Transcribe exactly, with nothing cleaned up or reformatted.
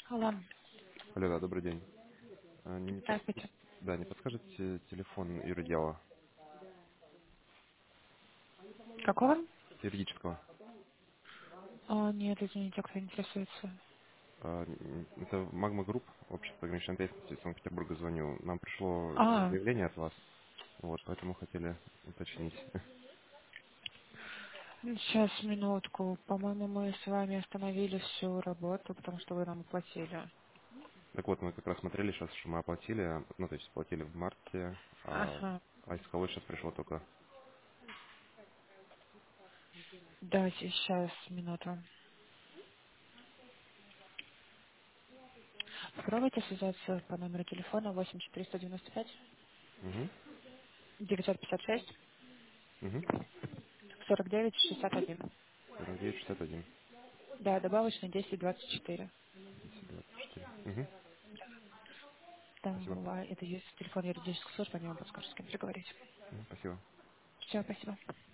Алло, Алло, да, добрый день. А, Не, под- здравствуйте. да, не подскажете телефон юридела Какого? юридического? А, нет, извините, кто интересуется. А, м, Это Магма Групп, общество ограниченной ответственности из Санкт-Петербурга звоню. Нам пришло А, заявление от вас, вот, поэтому хотели уточнить. сейчас, минутку. По-моему, мы с вами остановили всю работу, потому что вы нам оплатили. Так вот, мы как раз смотрели сейчас, что мы оплатили, ну, то есть оплатили в марте, а, Ага. а исковой сейчас пришло только. Да, сейчас, минуту. Попробуйте связаться по номеру телефона восемь четыреста девяносто пять Угу, девятьсот пятьдесят шесть угу. сорок девять шестьдесят один. сорок девять шестьдесят один. Да, добавочный десять двадцать четыре. десять двадцать четыре. Угу. Там Спасибо. была, это есть телефон юридической службы, они вам подскажут, с кем переговорить. Мгм, спасибо. Все, спасибо.